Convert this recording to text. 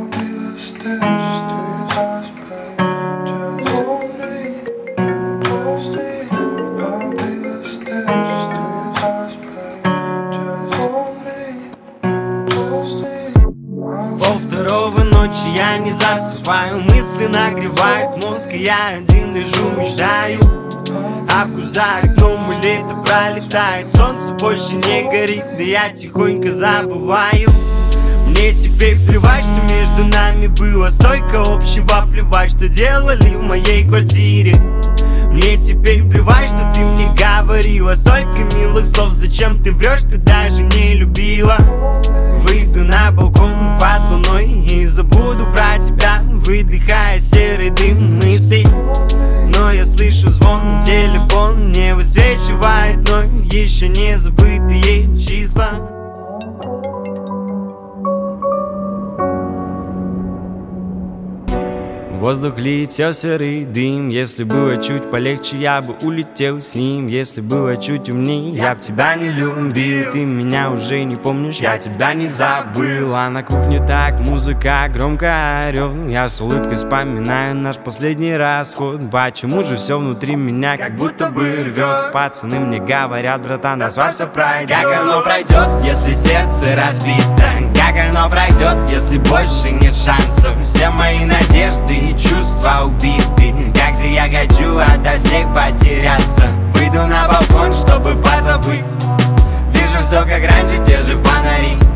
Полвторого ночи я не засыпаю, мысли нагревают мозг, и я один лежу, мечтаю. А за окном лето пролетает, солнце больше не горит, да я тихонько забываю. Мне теперь плевать, что между нами было столько общего, плевать, что делали в моей квартире. Мне теперь плевать, что ты мне говорила столько милых слов, зачем ты врешь, ты даже не любила. Выйду на балкон под луной и забуду про тебя, выдыхая серый дым мыслей. Но я слышу звон, телефон не высвечивает вновь еще не забытые числа. В воздух летел серый дым. Если было чуть полегче, я бы улетел с ним. Если было чуть умнее, я б тебя не любил. Ты меня уже не помнишь, я тебя не забыл. А на кухне так музыка громко орёт. Я с улыбкой вспоминаю наш последний расход. Почему же все внутри меня как будто бы рвет? Пацаны мне говорят: братан, расслабься, пройдет. Как оно пройдет, если сердце разбито? Как оно пройдет, если больше нет шансов? Все мои надежды и чувства убиты. Как же я хочу ото всех потеряться. Выйду на балкон, чтобы позабыть. Вижу все как раньше, те же фонари.